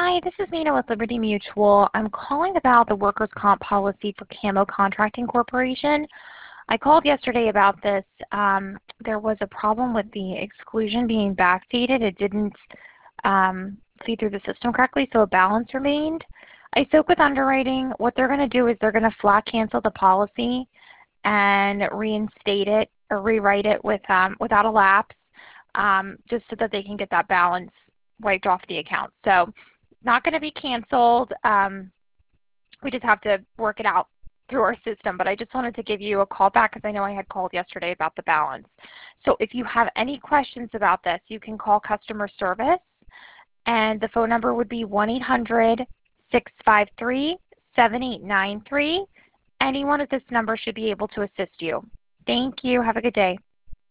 Hi, this is Nina with Liberty Mutual. I'm calling about the workers' comp policy for Camo Contracting Corporation. I called yesterday about this. There was a problem with the exclusion being backdated. It didn't feed through the system correctly, so a balance remained. I spoke with underwriting. What they're going to do is they're going to flat cancel the policy and reinstate it or rewrite it without a lapse, just so that they can get that balance wiped off the account. So not going to be canceled. We just have to work it out through our system. But I just wanted to give you a call back because I know I had called yesterday about the balance. So if you have any questions about this, you can call customer service, and the phone number would be 1-800-653-7893. Anyone at this number should be able to assist you. Thank you. Have a good day.